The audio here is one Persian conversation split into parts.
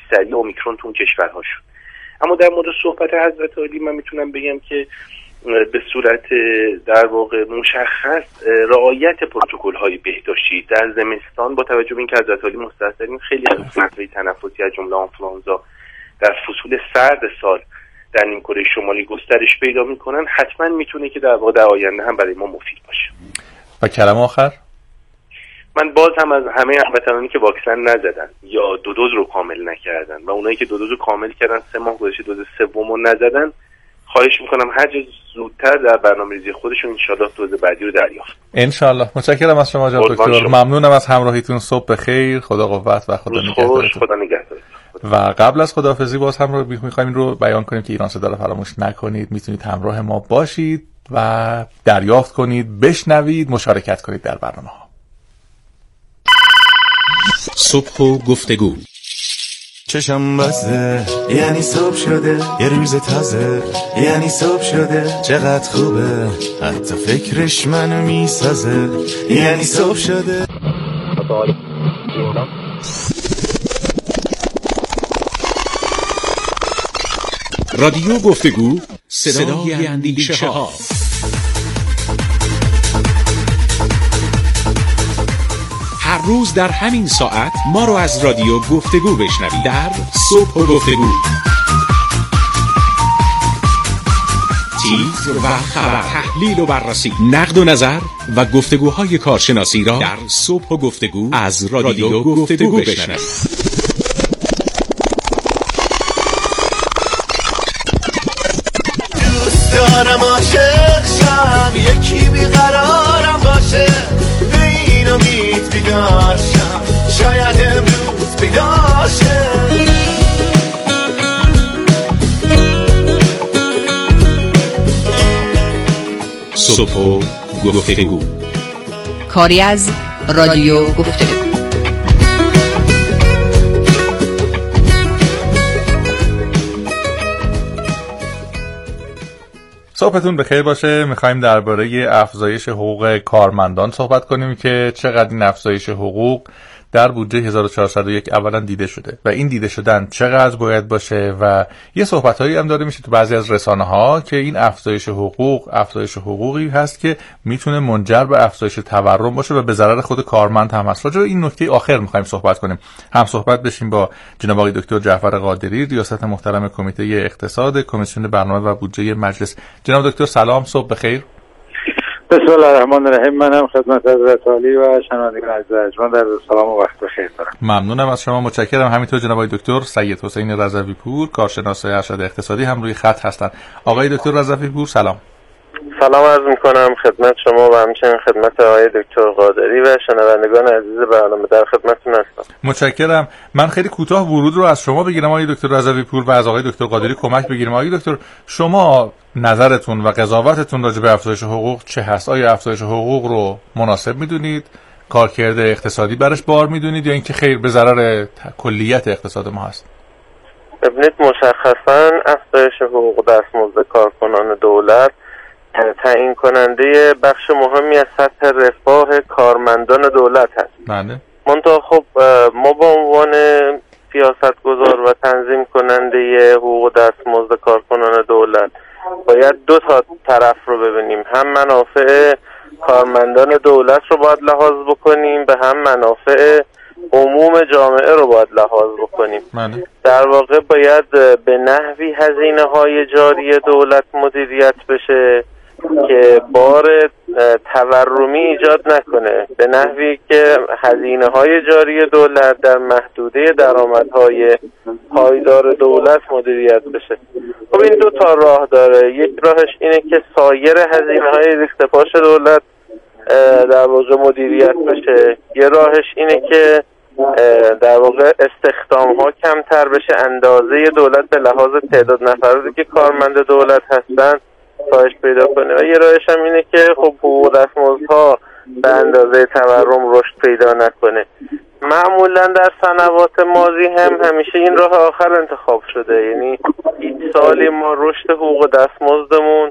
سریع اومیکرون تو اون کشورها شد. اما در مورد صحبت حضرت عالی من میتونم بگم که به صورت در واقع مشخص رعایت پروتکل‌های بهداشتی در زمستان با توجه به اینکه حضرت عالی مستحضرین خیلی از مصائب تنفسی از جمله آنفولانزا در فصول سرد سال در نیمکره شمالی گسترش پیدا میکنن، حتما میتونه که در واقع در آینده هم برای ما مفید باشه. و کلمه آخر، من باز هم از همه هموطنانی که واکسن نزدن یا دو دوز رو کامل نکردن و اونایی که دو دوز رو کامل کردن 3 ماه گذشته دوز سوم رو نزدن، خواهش میکنم هر چه زودتر در برنامه‌ریزی خودشون انشالله دوز بعدی رو دریافت. انشالله. متشکرم از شما جناب دکتر. ممنونم از همراهیتون. صبح بخیر. خدا قوت و خدا نگهدارتون. خدا نگهدارتون. و قبل از خداحافظی باز هم رو می‌خوایم این رو بیان کنیم که ایران صدا رو فراموش نکنید. میتونید همراه ما باشید و دریافت کنید، بشنوید، مشارکت کنید در برنامه‌ها. صبح و گفتگو. چشم بسته یعنی صبح شده، یه روز تازه یعنی صبح شده، چقدر خوبه حتی فکرش منو میسازه، یعنی صبح شده. رادیو گفتگو، صدای اندیشه ها. هر روز در همین ساعت ما رو از رادیو گفتگو بشنوید در صبح و گفتگو. تیتر و خبر، تحلیل و بررسی، نقد و نظر و گفتگوهای کارشناسی را در صبح و گفتگو از رادیو گفتگو بشنوید. دوست دارم عاشق شم، یکی بیقرارم باشه، به این امید بیدار شم، شاید امروز بیدار شم. صبح و گفتگو، کاری از رادیو گفتگو. صبحتون بخیر باشه. میخوایم درباره افزایش حقوق کارمندان صحبت کنیم که چقدر این افزایش حقوق در بودجه 1401 اولا دیده شده و این دیده شدن چقدر باید باشه و یه صحبتایی هم داره میشه تو بعضی از رسانه‌ها که این افزایش حقوقی هست که میتونه منجر به افزایش تورم باشه و به ضرر خود کارمند هم هست. راجع به این نکته آخر میخوایم صحبت کنیم. هم صحبت بشیم با جناب آقای دکتر جعفر قادری، ریاست محترم کمیته اقتصاد کمیسیون برنامه و بودجه مجلس. جناب دکتر سلام، صبح بخیر. بسم الله الرحمن الرحیم. منم خدمت حضرت عالی و شنوندگان عزیز ارجمند در سلام و وقت بخیر دارم. ممنونم از شما، متشکرم. همینطور جناب آقای دکتر سید حسین رضوی پور، کارشناس ارشد اقتصادی هم روی خط هستند. آقای دکتر رضوی پور سلام. سلام عرض میکنم خدمت شما و همچنین خدمت آقای دکتر قادری و شنوندگان عزیز برنامه. در خدمتتون هستم. متشکرم. من خیلی کوتاه ورود رو از شما بگیرم آقای دکتر رضوی پور و از آقای دکتر قادری کمک بگیریم. آقای دکتر، شما نظرتون و قضاوتتون راجع به افزایش حقوق چه هست؟ آیا افزایش حقوق رو مناسب میدونید؟ کارکرد اقتصادی برش بار میدونید یا اینکه خیر به ضرر کلیت اقتصاد ما هست؟ ببینید، مشخصا افزایش حقوق دستمزد کارکنان دولت تعیین کننده بخش مهمی از سطح رفاه کارمندان دولت هست. بله. منتها خب ما به عنوان سیاستگزار و تنظیم کننده حقوق دستمزد کارکنان دولت باید دو تا طرف رو ببینیم. هم منافع کارمندان دولت رو باید لحاظ بکنیم، به هم منافع عموم جامعه رو باید لحاظ بکنیم. در واقع باید به نحوی هزینه‌های جاری دولت مدیریت بشه که بار تورمی ایجاد نکنه، به نحوی که هزینه‌های جاری دولت در محدوده درآمدهای پایدار دولت مدیریت بشه. خب این دو تا راه داره. یک راهش اینه که سایر هزینه‌های ریخته‌پاش دولت در واقع مدیریت بشه. یه راهش اینه که در واقع استخدام‌ها کمتر بشه، اندازه دولت به لحاظ تعداد نفراتی که کارمند دولت هستن کاهش پیدا کنه و یه راهش هم اینه که خب حقوق دستمزدها به اندازه تورم رشد پیدا نکنه. معمولا در سنوات ماضی هم همیشه این راه آخر انتخاب شده، یعنی هیچ سالی ما رشد حقوق دستمزدمون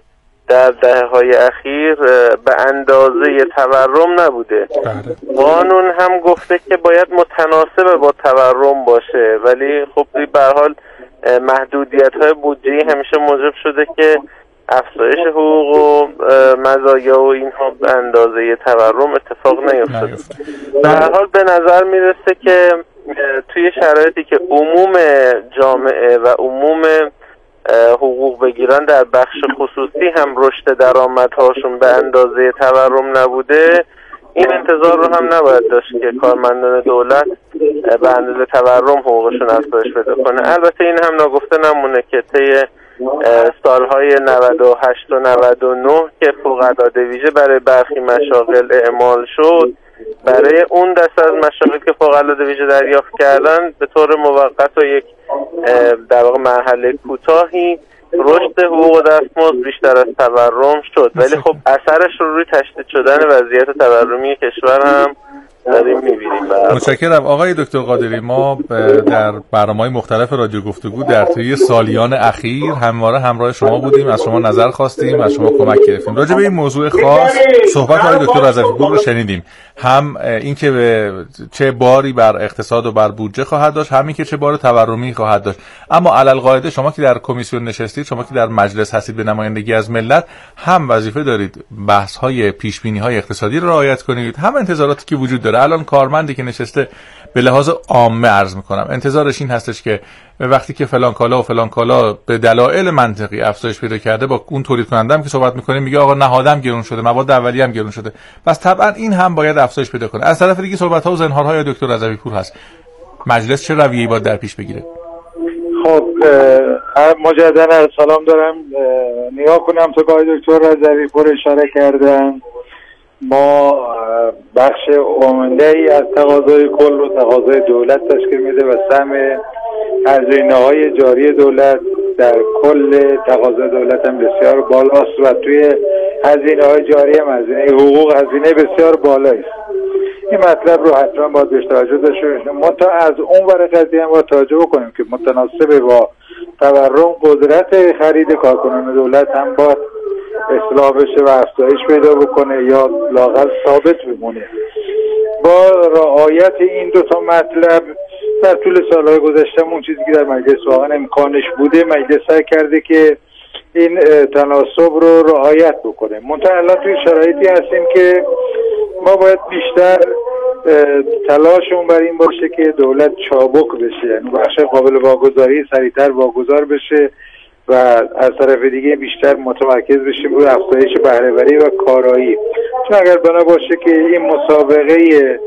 در دهه‌های اخیر به اندازه تورم نبوده. قانون هم گفته که باید متناسب با تورم باشه، ولی خب به هر حال محدودیت‌های بودجه‌ای همیشه موجب شده که افزایش حقوق و مزایا و اینها به اندازه تورم اتفاق نیفتاده. به هر حال به نظر میرسه که توی شرایطی که عموم جامعه و عموم حقوق بگیرن در بخش خصوصی هم رشد درآمدهاشون به اندازه تورم نبوده، این انتظار رو هم نباید داشت که کارمندان دولت به اندازه تورم حقوقشون افزایش پیدا کنه. البته این هم ناگفته نمونه که طی سالهای 98 و 99 که فوق‌العاده ویژه برای برخی مشاغل اعمال شد، برای اون دسته از مشاغلی که فوق‌العاده ویژه دریافت کردن به طور موقت و یک در واقع مرحله کوتاهی رشد حقوق و دستمزد بیشتر از تورم شد، ولی خب اثرش رو روی تشدید شدن وضعیت تورمی کشور هم داریم می‌بینیم. متشکرم آقای دکتر قادری. ما در برنامه‌های مختلف رادیو گفتگو در طی سالیان اخیر همواره همراه شما بودیم، از شما نظر خواستیم، از شما کمک گرفتیم. راجع به این موضوع خاص صحبت آقای دکتر رضوی‌پور رو شنیدیم، هم اینکه چه باری بر اقتصاد و بر بودجه خواهد داشت، همین که چه بار تورمی خواهد داشت. اما علالقاعده شما که در کمیسیون نشستید، شما که در مجلس هستید به نمایندگی از ملت، هم وظیفه دارید بحث‌های پیش‌بینی‌های اقتصادی رو رعایت کنید، هم انتظاراتی که وجود داره. الان کارمندی که نشسته به لحاظ عامه عرض میکنم انتظارش این هستش که وقتی که فلان کالا و فلان کالا به دلایل منطقی افزایش پیدا کرده، با اون تولید کننده هم که صحبت میکنه میگه آقا نهادم گرون شده، مواد اولیه هم گرون شده، پس طبعا این هم باید افزایش پیدا کنه. از طرف دیگه صحبت ها و زنهارهای دکتر رضوی‌پور هست. مجلس چه رویه‌ای باید در پیش بگیره؟ خب مجددا سلام دارم. نگاه کنم تا که دکتر رضوی‌پور اشاره کردن، ما بخش عمده‌ای از تقاضای کل رو تقاضای دولت تشکیل میده و سهم هزینه‌های جاری دولت در کل تقاضای دولت هم بسیار بالاست و توی هزینه‌های جاری هم هزینه حقوق هزینه بسیار بالایی است. این مطلب رو حتما باید بهش توجه داشته باشیم. ما تا از اون ور قضیه هم باید توجه بکنیم که متناسب با تورم قدرت خرید کارکنان دولت هم باید اصلاح بشه و افزایش پیدا بکنه یا لااقل ثابت بمونه. با رعایت این دو تا مطلب در طول سالهای گذشته اون چیزی که در مجلس واقعا امکانش بوده، مجلس سعی کرده که این تناسب رو رعایت بکنه. منتها الان توی شرایطی هستیم که ما باید بیشتر تلاشمون بر این باشه که دولت چابک بشه، یعنی بخش قابل واگذاری سریعتر واگذار بشه و از طرف دیگه بیشتر متمرکز بشیم روی افزایش بهره‌وری و کارایی. چون اگر بنا باشه که این مسابقه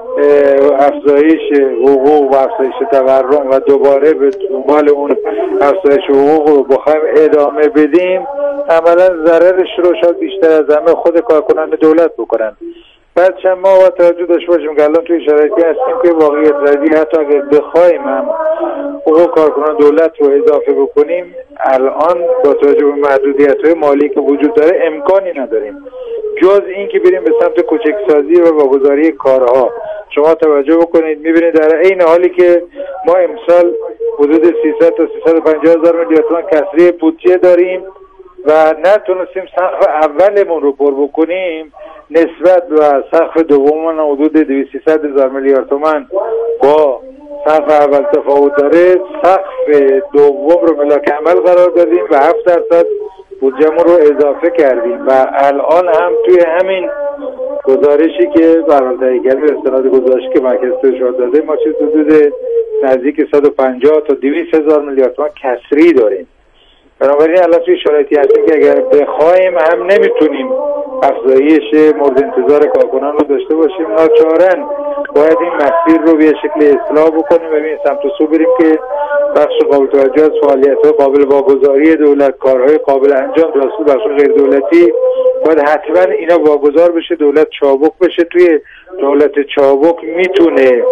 افزایش حقوق و افزایش تورم و دوباره به دنبال اون افزایش حقوق رو بخوایم ادامه بدیم، عملا ضررش رو شاید بیشتر از همه خود کارکنان دولت بکنن. بعد چند ما باید توجه داشته باشیم که الان توی شرایطی هستیم که واقعیت ردی حتی اگر بخوایم هم حقوق کارکنان دولت رو اضافه بکنیم، الان با توجه به محدودیت‌های مالی که وجود داره امکانی نداریم جز این که بریم به سمت کوچکسازی و واگذاری کارها. شما توجه بکنید میبینید در این حالی که ما امسال حدود 300 تا 350 هزار میلیارد تومان کسری بودجه داریم و نتونستیم سقف اولمون رو پر بکنیم، نسبت و سقف دوممون حدود 200 هزار میلیارد تومان با سقف اول تفاوت داره. سقف دوم رو ملاک عمل قرار دادیم و 7% بودجه‌مون رو اضافه کردیم و الان هم توی همین گزارشی که برآورده کردیم استناد گزارشی که مرکز ارشاد داده، ما چیز حدود نزدیک 150 تا 200 هزار میلیارد تومان کسری داریم. بنابراین الان توی شرایطی هستیم که اگر بخوایم هم نمیتونیم افزایش مورد انتظار کارکنان رو داشته باشیم. ناچارن باید این مسیر رو به شکل اصلاح بکنیم و ببینیم سمت و سو بریم که بخش قابل توجه از فعالیت‌های قابل واگذاری دولت، کارهای قابل انجام توسط بخش غیر دولتی باید حتما اینا واگذار بشه، دولت چابک بشه. توی دولت چابک میتونه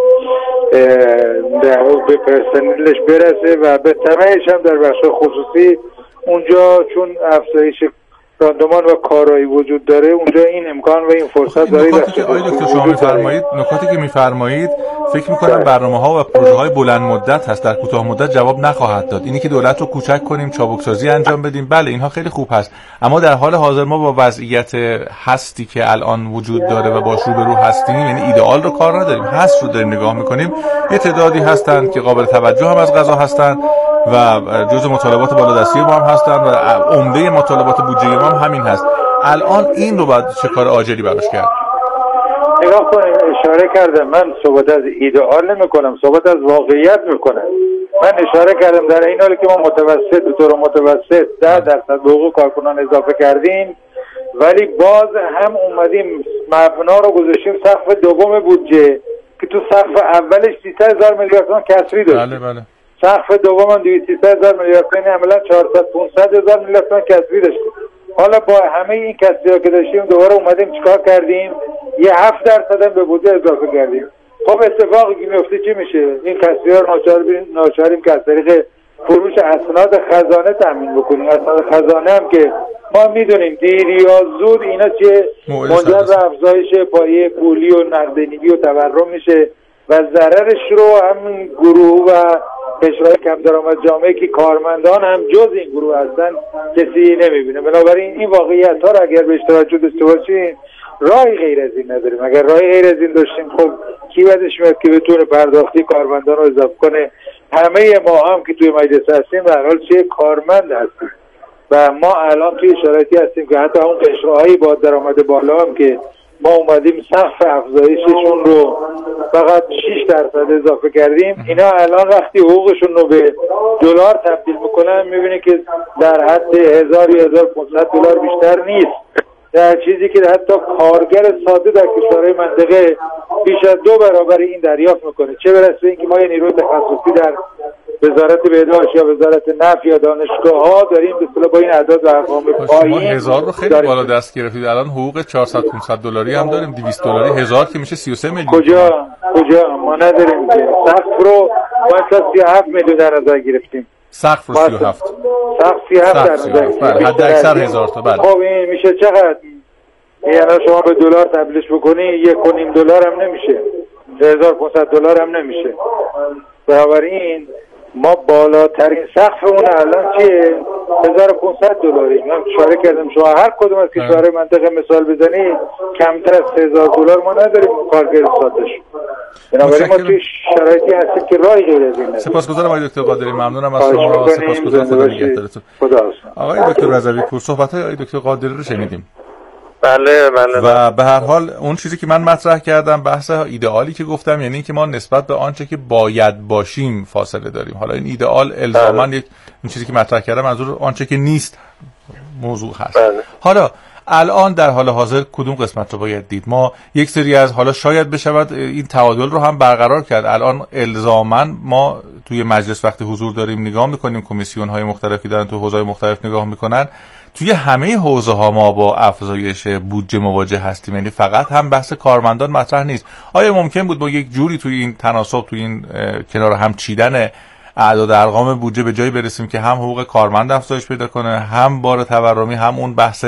به پرسنلش برسه و به تبعش هم در بخش خصوصی اونجا چون افزایش راندمان و کارایی وجود داره، اونجا این امکان و این فرصت داره. نکاتی که آقای دکتر شما می‌فرمایید، نکاتی که می‌فرمایید فکر می‌کنم برنامه‌ها و پروژه‌های بلند مدت هست، در کوتاه مدت جواب نخواهد داد. اینی که دولت رو کوچک کنیم، چابکسازی انجام بدیم، بله اینها خیلی خوب هست، اما در حال حاضر ما با وضعیت هستی که الان وجود داره و باش روبرو هستیم، یعنی ایدئال رو کار نداریم، هست رو داریم نگاه می‌کنیم. یه تعدادی هستن که قابل توجه هم از قضا هستن و جزء مطالبات بالادستی ما هم هستن و عمده مطالبات بودجه ما هم همین هست. الان این رو باید چه کار عاجلی براش کرد؟ نگاه کنیم، اشاره کردم من صحبت از ایدئال نمی کنم، صحبت از واقعیت میکنم. من اشاره کردم در این حالی که ما متوسط به طور متوسط 10% به حقوق کارکنان اضافه کردیم، ولی باز هم اومدیم مبنا رو گذاشتیم سقف دوم بودجه که تو سقف اولش 300,000 میلیارد تومان کسری داشت. بله. سقف دوم هم 200,000 میلیارد تومان، عملا 400-500,000 میلیارد تومان کسری داشت. حالا با همه این کسری‌ها که داشتیم دوباره اومدیم چیکار کردیم؟ یه 7% هم به بودجه اضافه کردیم. خب اتفاقی که میفته چی میشه؟ این کسری‌ها رو ناچاریم که از طریق فروش اسناد خزانه تامین بکنیم. اسناد خزانه هم که ما میدونیم دیر یا زود اینا چه منجر به افزایش پایه پولی و نقدینگی و تورم میشه و ضررش رو هم گروه و کشورهای کم درآمد جامعه که کارمندان هم جز این گروه هستن کسی نمیبینه. بنابراین این واقعیت ها رو اگر به توجه داشته باشیم راهی غیر از این نداریم. اگر راهی غیر از این داشتیم خب کی بعدش میاد که بتونه پرداختی کارمندان رو اضافه کنه؟ همه ما هم که توی مجلس هستیم در حال چه کارمند هستیم و ما الان توی شرایطی هستیم که حتی اون قشرهایی با درآمد بالا هم که ما اومدیم سقف افزایششون رو فقط 6% اضافه کردیم، اینا الان وقتی حقوقشون رو به دلار تبدیل میکنن میبینه که در حد 1000 یا 1500 دلار بیشتر نیست، در چیزی که حتی کارگر ساده در کشورهای منطقه بیش از 2 برابر این دریافت میکنه. چه برسه به اینکه ما یه نیروی تخصصی در وزارت بهداشت یا وزارت نفت یا دانشگاه‌ها داریم به اصطلاح با این اعداد و ارقام پایین. ما 1000 رو خیلی بالا دست گرفتید، الان حقوق 400-500 دلاری هم داریم، 200 دلاری 1000 که میشه 33 میلیون. کجا ما نداریم که سقف رو ما 37 میلیون در نظر گرفتیم. سقف رو 37 در نظر بله، حد اکثر 1000 تا. بله خب این میشه چقدر؟ یعنی شما به دلار تبدیلش بکنی 1.5 دلار هم نمیشه، 1500 دلار هم نمیشه. بنابراین ما بالاترین سقفمون الان چیه؟ 1500 دلاری. من اشاره کردم شما هر کدوم از کشورهای منطقه مثال بزنید کمتر از 3000 دلار ما نداریم کارگر ساده‌اش. بنابراین ما توی شرایطی هستیم که راهی غیر از این نداریم. سپاسگزارم آقای دکتر قادری، ممنونم از شما. سپاسگزارم، خدا نگهدارتون. آقای دکتر رضوی پور، صحبت‌های آقای دکتر قادری رو شنیدیم. بله. و به هر حال اون چیزی که من مطرح کردم بحث ایدئالی که گفتم، یعنی اینکه ما نسبت به آنچه که باید باشیم فاصله داریم. حالا این ایدئال الزاما این چیزی که مطرح کردم منظور آنچه که نیست موضوع هست. حالا الان در حال حاضر کدوم قسمت رو باید دید؟ ما یک سری از حالا شاید بشود این تعادل رو هم برقرار کرد. الان الزاما ما توی مجلس وقتی حضور داریم نگاه میکنیم، کمیسیون های مختلفی دارن تو حوزه‌های مختلف نگاه میکنن، توی همه حوزه ها ما با افزایش بودجه مواجه هستیم، یعنی فقط هم بحث کارمندان مطرح نیست. آیا ممکن بود با یک جوری توی این تناسب، توی این کنار هم چیدن اعداد ارقام بودجه به جایی برسیم که هم حقوق کارمند افزایش پیدا کنه، هم بار تورمی، هم اون بحث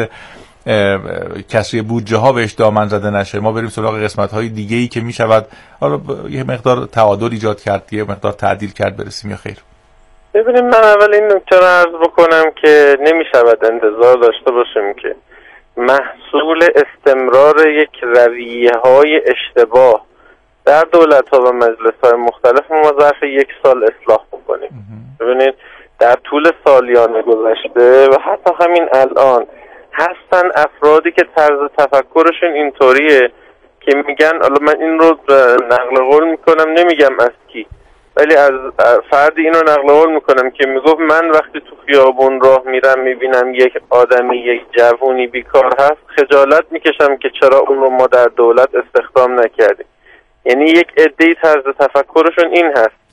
کسری بودجه ها بهش دامن زده نشه، ما بریم سراغ قسمت های دیگه ای که میشود حالا یه مقدار تعادل ایجاد کرد، یه مقدار تعدیل کرد برسیم، یا خیر؟ ببینیم، من اول این نکته رو عرض بکنم که نمیشود انتظار داشته باشیم که محصول استمرار یک رویه‌های اشتباه در دولت‌ها و مجلس‌های مختلف ما ظرف 1 سال اصلاح بکنیم. ببینید در طول سالیان گذشته و حتی همین الان هستن افرادی که طرز تفکرشون اینطوریه که میگن، حالا من این رو نقل قول میکنم، نمیگم از کی، ولی از فردی اینو نقل قول میکنم که میگفت من وقتی تو خیابون راه میرم میبینم یک آدمی، یک جوونی بیکار هست، خجالت میکشم که چرا اون رو ما در دولت استخدام نکردیم. یعنی یک عده‌ای طرز تفکرشون این هست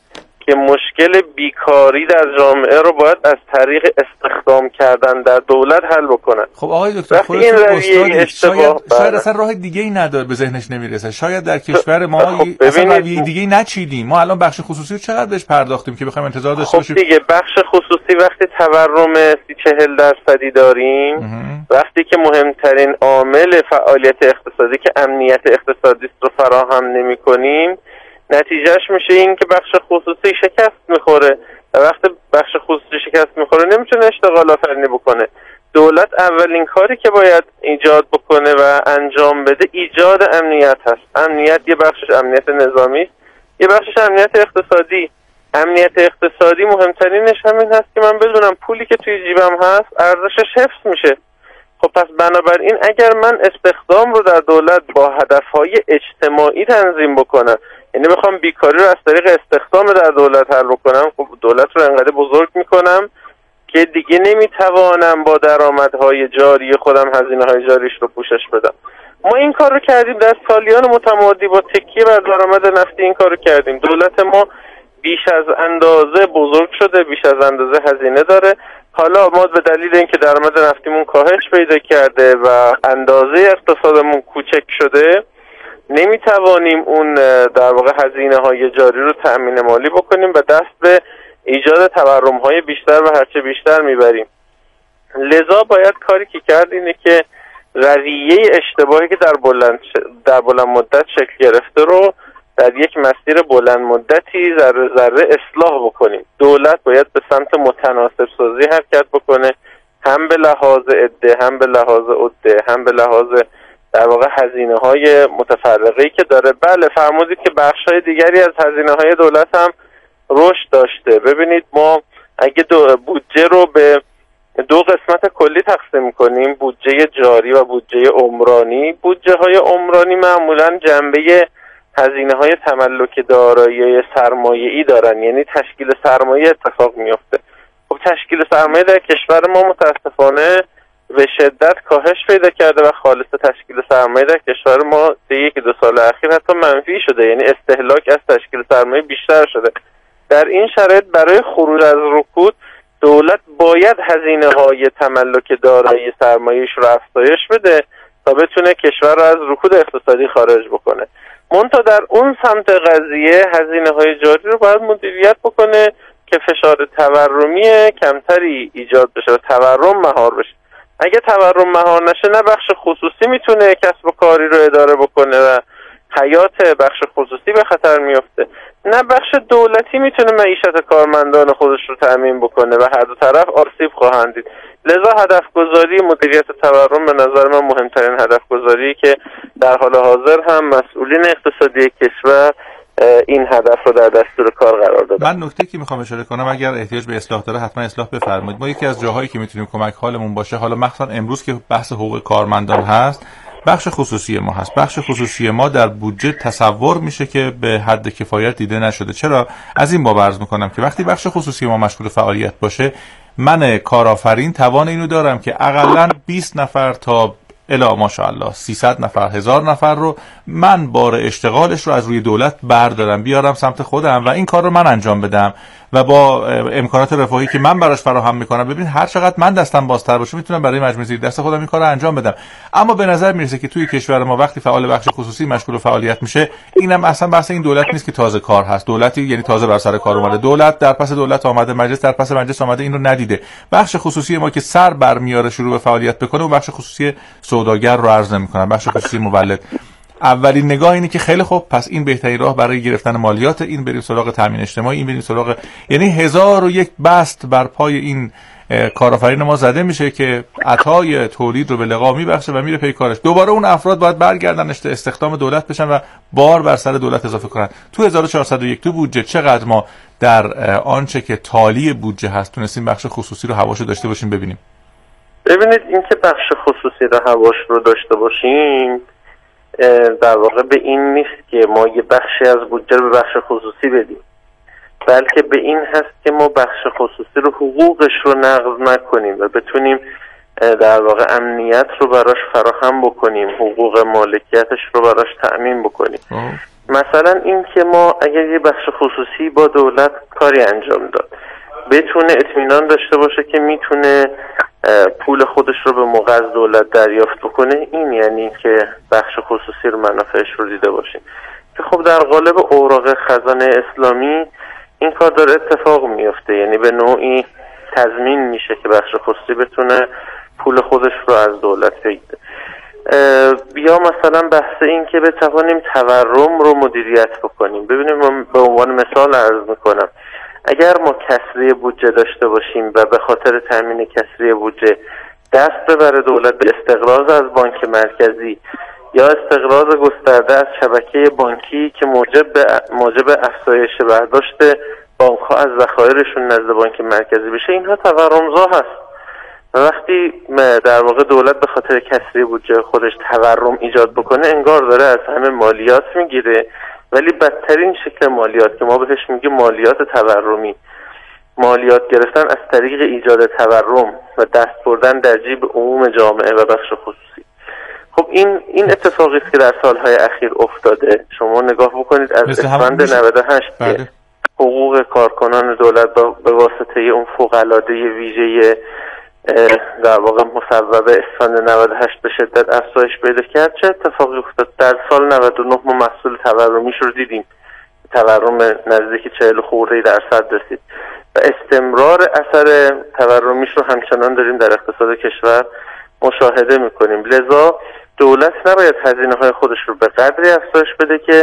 که مشکل بیکاری در جامعه رو باید از طریق استخدام کردن در دولت حل بکنن. خب آقای دکتر خودتون استادید، شاید اصلا راه دیگه‌ای نداره، به ذهنش نمیرسه. شاید در کشور ما اصلا رویه دیگه‌ای نچیدیم. ما الان بخش خصوصی رو چقدر بهش پرداختیم که بخوایم انتظار داشته باشیم؟ خب دیگه بخش خصوصی وقتی تورم 30-40% داریم، وقتی که مهمترین عامل فعالیت اقتصادی که امنیت اقتصادی رو فراهم نمی‌کنیم، نتیجهش میشه این که بخش خصوصی شکست میخوره و وقتی بخش خصوصی شکست میخوره نمیتونه اشتغال آفرینی بکنه. دولت اولین کاری که باید ایجاد بکنه و انجام بده ایجاد امنیت هست. امنیت یه بخشش امنیت نظامی است، یه بخشش امنیت اقتصادی. امنیت اقتصادی مهمترینش همین هست که من بدونم پولی که توی جیبم هست ارزشش حفظ میشه. خب پس بنابراین اگر من استخدام رو در دولت با هدفهای اجتماعی تنظیم بکنم، یعنی بخوام بیکاری رو از طریق استخدام در دولت حل بکنم، خب دولت رو انقدر بزرگ میکنم که دیگه نمیتوانم با درآمدهای جاری خودم هزینه‌های جاریش رو پوشش بدم. ما این کار رو کردیم در سالیان متمادی، با تکیه بر درآمد نفتی این کار رو کردیم. دولت ما بیش از اندازه بزرگ شده، بیش از اندازه هزینه داره. حالا ما به دلیل اینکه درآمد نفتیمون کاهش پیدا کرده و اندازه اقتصادمون کوچک شده، نمیتوانیم اون در واقع هزینه‌های جاری رو تأمین مالی بکنیم و دست به ایجاد تورم‌های بیشتر و هرچه بیشتر میبریم. لذا باید کاری که کرد اینه که رویه اشتباهی که در بلند مدت شکل گرفته رو در یک مسیر بلند مدتی ذره ذره اصلاح بکنیم. دولت باید به سمت متناسب سازی حرکت بکنه، هم به لحاظ عده، هم به لحاظ عده، هم به لحاظ در واقع هزینه‌های متفرقه‌ای که داره. بله فرمودید که بخش‌های دیگری از هزینه‌های دولت هم رشد داشته. ببینید ما اگه بودجه رو به دو قسمت کلی تقسیم کنیم، بودجه جاری و بودجه عمرانی، بودجه‌های عمرانی معمولاً جنبه هزینه‌های تملک دارایی سرمایه‌ای دارن، یعنی تشکیل سرمایه اتفاق میفته. خب تشکیل سرمایه در کشور ما متاسفانه به شدت کاهش پیدا کرده و خالص تشکیل سرمایه در کشور ما طی 1-2 سال اخیر حتی منفی شده، یعنی استهلاک از تشکیل سرمایه بیشتر شده. در این شرایط برای خروج از رکود دولت باید هزینه‌های تملک دارایی سرمایه‌اش رو افزایش بده تا بتونه کشور رو از رکود اقتصادی خارج بکنه. منتها در اون سمت قضیه هزینه‌های جاری رو باید مدیریت بکنه که فشار تورمی کمتری ایجاد بشه و تورم مهار بشه. اگه تورم مهار نشه نه بخش خصوصی میتونه کسب و کاری رو اداره بکنه و حیات بخش خصوصی به خطر میفته، نه بخش دولتی میتونه معیشت کارمندان خودش رو تأمین بکنه و هر دو طرف آسیب خواهند دید. لذا هدف گذاری مدیریت تورم به نظر من مهمترین هدف گذاری که در حال حاضر هم مسئولین اقتصادی کشور این هدف رو در دستور کار قرار دادن. من نکته که میخوام اشاره کنم، اگر احتیاج به اصلاح داره حتما اصلاح بفرمایید. ما یکی از جاهایی که میتونیم کمک حالمون باشه، حالا مخصوصا امروز که بحث حقوق کارمندان هست، بخش خصوصی ما هست. بخش خصوصی ما در بودجه تصور میشه که به حد کفایت دیده نشده. چرا؟ از این باب عرض میکنم که وقتی بخش خصوصی ما مشغول فعالیت باشه، من کارآفرین توان اینو دارم که حداقل 20 نفر تا الا ماشاءالله 300 نفر 1000 نفر رو من بار اشتغالش رو از روی دولت بردارم بیارم سمت خودم و این کار رو من انجام بدم و با امکانات رفاهی که من براش فراهم میکنم. ببین هر چقدر من دستم بازتر باشه میتونم برای مجموعه زیر دست خودم این کار رو انجام بدم. اما به نظر میرسه که توی کشور ما وقتی فعال بخش خصوصی مشغول فعالیت میشه، اینم اصلا بحث این دولت نیست که تازه کار هست. دولتی یعنی تازه بر سر کار اومده، دولت در پس دولت آمده، مجلس در پس مجلس آمده، این رو ندیده. بخش خصوصی ما که سر برمیاره شروع به فعالیت بکنه، اون بخش خصوصی سوداگر رو عرض نمیکنم، بخش خصوصی مولد. اولین نگاه اینه که خیلی خوب، پس این بهترین راه برای گرفتن مالیات، این بریم سراغ تامین اجتماعی، این بریم سراغ، یعنی 1001 بست بر پای این کارآفرین ما زده میشه که عطای تولید رو به لقا میبخشه و میره پی کارش. دوباره اون افراد باید برگردن استخدام دولت بشن و بار بر سر دولت اضافه کنن. تو 1401 تو بودجه چقدر ما در آنچه که تالی بودجه هست تونستیم بخش خصوصی رو هواشو داشته باشیم؟ ببینید اینکه بخش خصوصی رو هواش رو داشته باشیم در واقع به این نیست که ما یه بخشی از بودجه رو به بخش خصوصی بدیم، بلکه به این هست که ما بخش خصوصی رو حقوقش رو نقض نکنیم و بتونیم در واقع امنیت رو براش فراهم بکنیم، حقوق مالکیتش رو براش تأمین بکنیم. مثلا این که ما اگر یه بخش خصوصی با دولت کاری انجام داد بتونه اطمینان داشته باشه که میتونه پول خودش رو به موقع از دولت دریافت بکنه، این یعنی که بخش خصوصی رو منافعش رو دیده باشیم که خب در قالب اوراق خزانه اسلامی این کار داره اتفاق میفته، یعنی به نوعی تضمین میشه که بخش خصوصی بتونه پول خودش رو از دولت بگیره. یا مثلا بحث این که بتوانیم تورم رو مدیریت بکنیم. ببینیم به عنوان مثال عرض میکنم، اگر ما کسری بودجه داشته باشیم و به خاطر تامین کسری بودجه دست ببره دولت به استقراض از بانک مرکزی یا استقراض گسترده از شبکه بانکی که موجب افزایش برداشت بانک ها از ذخایرشون نزد بانک مرکزی بشه، اینها تورمزا هست. وقتی در واقع دولت به خاطر کسری بودجه خودش تورم ایجاد بکنه، انگار داره از همه مالیات میگیره، ولی بدترین شکل مالیات که ما بهش میگیم مالیات تورمی، مالیات گرفتن از طریق ایجاد تورم و دست بردن در جیب عموم جامعه و بخش خصوصی. خب این اتفاقی است که در سالهای اخیر افتاده. شما نگاه بکنید از اسفند 98 که حقوق کارکنان دولت به واسطه اون فوق‌العاده ویژه در واقع مصوبه اسفند 98 به شدت افزایش پیدا کرد، چه اتفاقی افتاد؟ در سال 99 ما محصول تورمیش رو دیدیم، تورم نزدیک 40% رسید و استمرار اثر تورمیش رو همچنان داریم در اقتصاد کشور مشاهده میکنیم. لذا دولت نباید هزینه‌های خودش رو به قدری افزایش بده که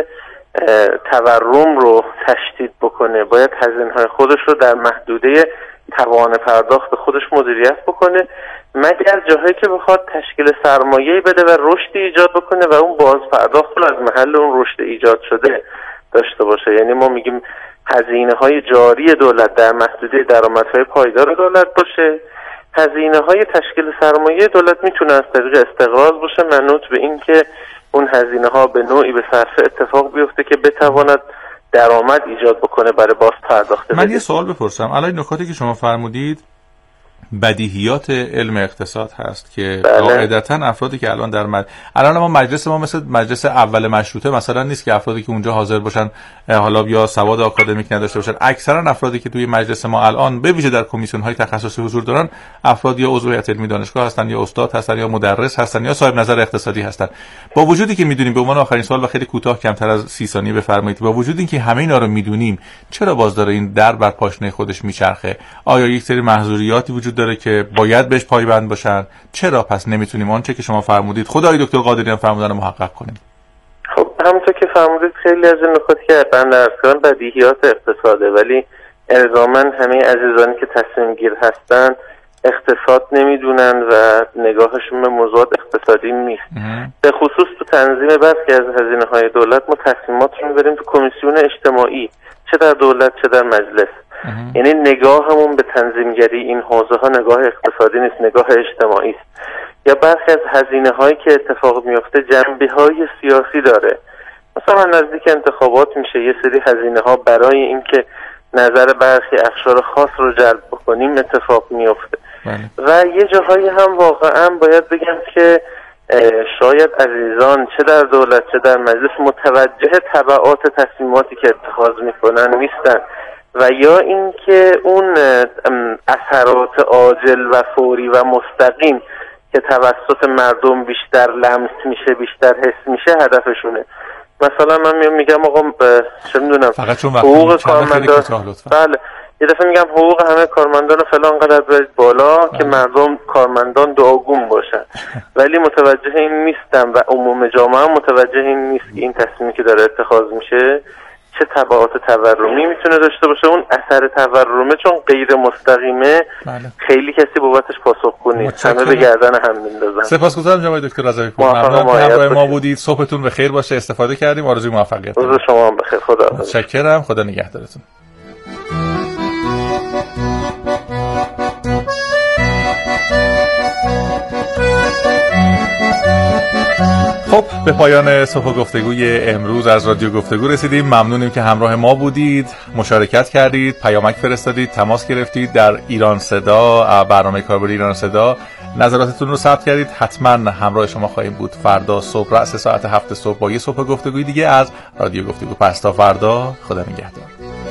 تورم رو تشدید بکنه، باید هزینه‌های خودش رو در محدوده توان پرداخت خودش مدیریت بکنه، مگر جاهایی که بخواد تشکیل سرمایه‌ای بده و رشدی ایجاد بکنه و اون باز پرداخت رو از محل اون رشد ایجاد شده داشته باشه. یعنی ما میگیم هزینه‌های جاری دولت در محدوده درآمدهای پایدار دولت باشه، هزینه‌های تشکیل سرمایه دولت میتونه از طریق استقراض باشه، منوط به این که اون هزینه‌ها به نوعی به صرف اتفاق بیفته که بتواند درآمد ایجاد بکنه برای باز پرداخت. من یه سوال بپرسم، الان نکاتی که شما فرمودید بدیهیات علم اقتصاد هست که قاعدتاً افرادی که الان ما مجلس ما مثل مجلس اول مشروطه مثلا نیست که افرادی که اونجا حاضر باشن حالا یا سواد آکادمیک نداشته باشن. اکثرا افرادی که توی مجلس ما الان به ویژه در کمیسیون های تخصصی حضور دارن افراد یا عضو هیئت علمی دانشگاه هستن یا استاد هستن یا مدرس هستن یا صاحب نظر اقتصادی هستن. با وجودی که میدونیم، به عنوان آخرین سوال و خیلی کوتاه کمتر از 30 ثانیه بفرمایید، با وجودی که همه اینا رو میدونیم چرا باز داره این در بر پاشنه خودش میچرخه؟ آیا یک سری محظوریاتی وجود داره که باید بهش پایبند باشن؟ چرا پس نمیتونیم آنچه که شما فرمودید، خدای دکتر قادریان فرمودن رو محقق کنیم؟ خب همونطور که فرمودید خیلی از این نکاتی که بنده عرض کردم بدیهیات اقتصاده، ولی الزاماً همه عزیزانی که تصمیم گیر هستن اقتصاد نمیدونن و نگاهشون به موضوعات اقتصادی نیست. به خصوص تو تنظیم برخی از هزینه‌های دولت ما تصمیمات رو میبریم تو کمیسیون اجتماعی، چه در دولت چه در مجلس. یعنی نگاهمون به تنظیمگری این حوزه ها نگاه اقتصادی نیست، نگاه اجتماعی است. یا برخی از هزینه هایی که اتفاق میفته جنبه های سیاسی داره. مثلا نزدیک انتخابات میشه یه سری هزینه ها برای اینکه نظر برخی اقشار خاص رو جلب بکنیم اتفاق میفته. و یه جاهایی هم واقعا باید بگم که شاید عزیزان چه در دولت چه در مجلس متوجه تبعات تصمیماتی که اتخاذ میکنن نیستن، و یا اینکه اون اثرات عاجل و فوری و مستقیم که توسط مردم بیشتر لمس میشه، بیشتر حس میشه هدفشونه. مثلا من میگم آقا چه میدونم حقوق کارمندان، بله یه دفعه میگم حقوق همه کارمندان فلان قدر برید بالا که مردم کارمندان دعاگون باشن، ولی متوجه این نیستم و عموم جامعه متوجه این نیست که این تصمیمی که داره اتخاذ میشه چه تبعات تورمی میتونه داشته باشه. اون اثر تورمه چون غیر مستقیمه خیلی کسی بابتش پاسخگو نیست، همه به گردن هم میندازن. سپاسگزارم جناب دکتر رضوی پور، ممنونم که همراه ما بودید. صبحتون بخیر باشه، استفاده کردیم. آرزوی موفقیت. روز شما هم بخیر. خدا حافظ. متشکرم. خدا نگهدارتون. خب به پایان صبح گفتگوی امروز از رادیو گفتگو رسیدیم. ممنونیم که همراه ما بودید، مشارکت کردید، پیامک فرستادید، تماس گرفتید در ایران صدا، برنامه کاربری ایران صدا نظراتتون رو ثبت کردید. حتما همراه شما خواهیم بود فردا صبح رأس ساعت 7 صبح با یه صبح گفتگوی دیگه از رادیو گفتگو. پس تا فردا، خدا نگهدار.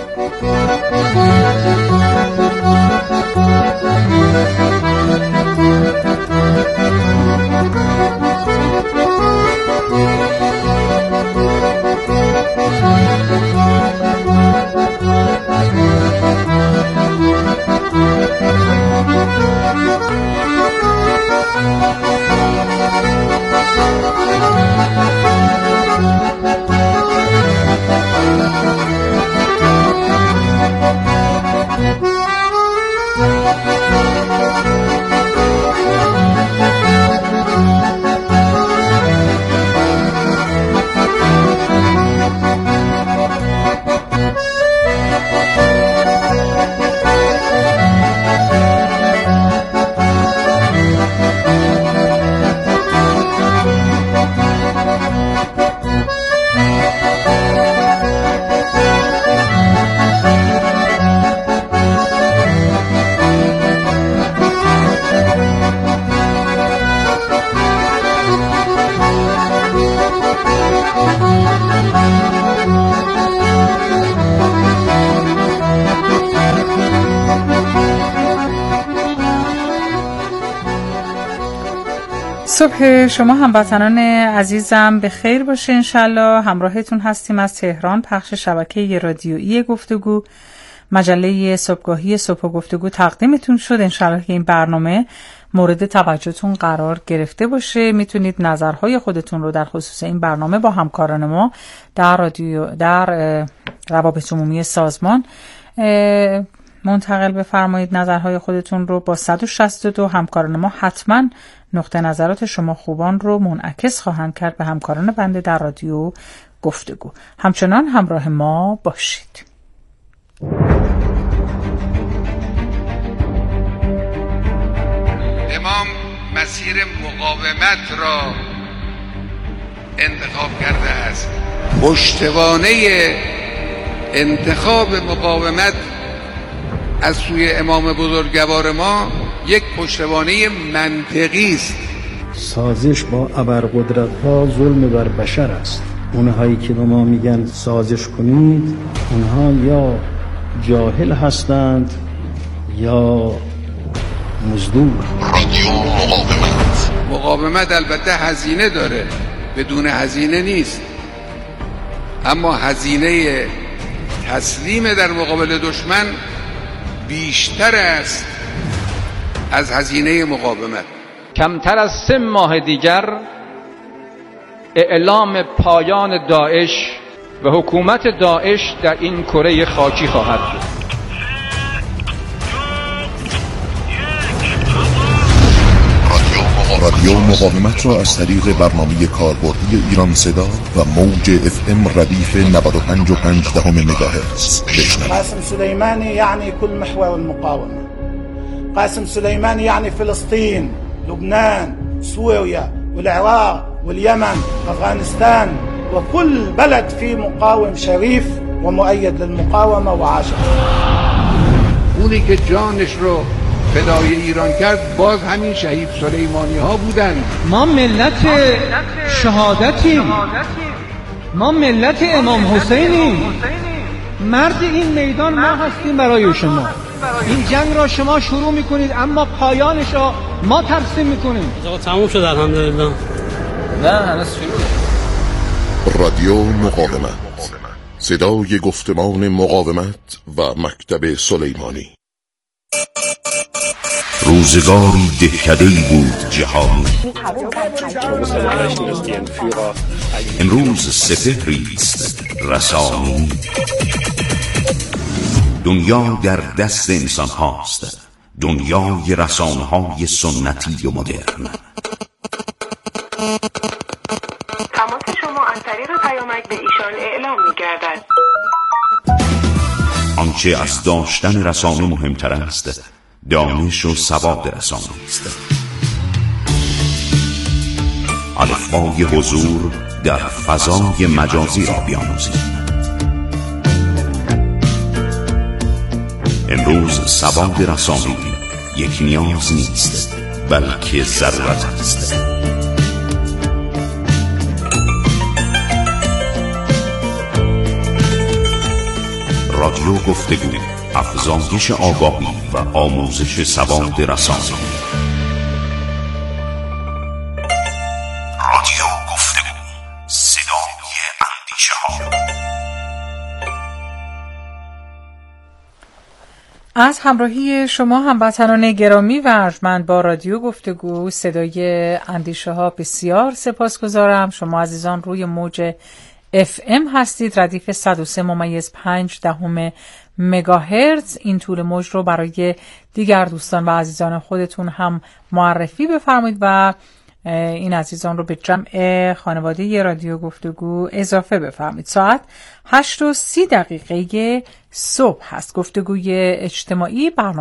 صبح شما هموطنان عزیزم به خیر باشه انشالله. همراهتون هستیم از تهران. پخش شبکه رادیویی گفتگو، مجله صبحگاهی صبح گفتگو تقدیمتون شد. انشالله که این برنامه مورد توجهتون قرار گرفته باشه. میتونید نظرهای خودتون رو در خصوص این برنامه با همکاران ما در روابط عمومی سازمان منتقل بفرمایید. نظرهای خودتون رو با 162 همکاران ما حتما نقطه نظرات شما خوبان رو منعکس خواهند کرد به همکاران بنده در رادیو گفتگو. همچنان همراه ما باشید. امام مسیر مقاومت را انتخاب کرده است. پشتوانه انتخاب مقاومت از سوی امام بزرگوار ما یک پشتوانه منطقی است. سازش با ابرقدرت‌ها ظلم بر بشر است. اونهایی که به ما میگن سازش کنید، اونها یا جاهل هستند یا مزدور. رادیو مقاومت البته هزینه داره، بدون هزینه نیست، اما هزینه تسلیم در مقابل دشمن بیشتر است از هزینه مقاومت. کمتر از 3 ماه دیگر اعلام پایان داعش و حکومت داعش در این کره خاکی خواهد بود. رادیو مقاومت را از طریق برنامه کاربردی ایران صدا و موج FM ردیف 95.5 مگاهرتز بشنوید. قاسم سلیمانی یعنی کل محور المقاومه. قاسم سلیمانی یعنی فلسطین، لبنان، سوريا والعراق واليمن أفغانستان وكل بلد فيه مقاوم شريف ومؤيد للمقاومة وعاشق. اونی که جانش رو فدای ایران کرد باز همین شهید سلیمانی ها بودن. ما ملت شهادتیم، ما ملت امام حسینیم. مرد این میدان ما هستیم برای شما. این جنگ را شما شروع میکنید اما پایانش را ما ترسیم میکنیم. تموم شد الحمدلله. نه هنوز شروع. رادیو مقاومت، صدای گفتمان مقاومت و مکتب سلیمانی. روزگاری دهکده‌ای بود جهانی، امروز سپهریست رسانی. دنیا در دست انسان هاست، دنیای رسانه های سنتی و مدرن. تماس شما از طریق پیامک به ایشان اعلام می گردد. آنچه از داشتن رسانه مهمتر است، دانش و سواد رسانه است. الفبای حضور در فضای مجازی را بیاموزید. امروز سواد رسانی یک نیاز نیست بلکه ضرورت است. رادیو گفتگو، افزایش آگاهی و آموزش سواد رسانی. رادیو گفتگو، صدای اندیشه ها. از همراهی شما هموطنان گرامی و ارجمند با رادیو گفتگو صدای اندیشه ها بسیار سپاسگزارم. شما عزیزان روی موج FM هستید، ردیف 103.5 مگاهرتز. این طول موج رو برای دیگر دوستان و عزیزان خودتون هم معرفی بفرمایید و این عزیزان رو به جمع خانواده رادیو گفتگو اضافه بفرمایید. ساعت 8:30 صبح هست. گفتگوی اجتماعی برنامه